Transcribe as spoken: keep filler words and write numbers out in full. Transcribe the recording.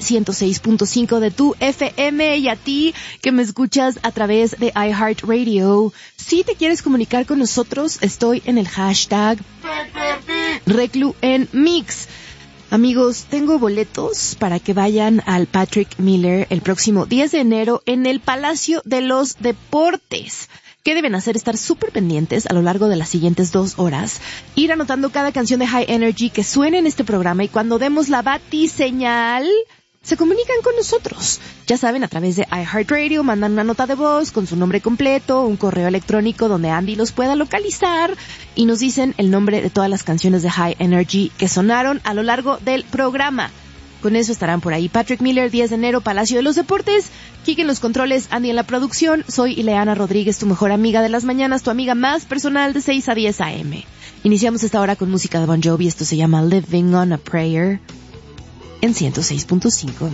ciento seis punto cinco de tu F M, y a ti que me escuchas a través de iHeartRadio. Si te quieres comunicar con nosotros, estoy en el hashtag Reclu en Mix. Amigos, tengo boletos para que vayan al Patrick Miller el próximo diez de enero en el Palacio de los Deportes. ¿Qué deben hacer? Estar súper pendientes a lo largo de las siguientes dos horas. Ir anotando cada canción de High Energy que suene en este programa, y cuando demos la batiseñal, se comunican con nosotros. Ya saben, a través de iHeartRadio mandan una nota de voz con su nombre completo, un correo electrónico donde Andy los pueda localizar, y nos dicen el nombre de todas las canciones de High Energy que sonaron a lo largo del programa. Con eso estarán por ahí. Patrick Miller, diez de enero, Palacio de los Deportes. Kike en los controles, Andy en la producción. Soy Ileana Rodríguez, tu mejor amiga de las mañanas, tu amiga más personal de seis a diez a eme. Iniciamos esta hora con música de Bon Jovi. Esto se llama Living on a Prayer en ciento seis punto cinco.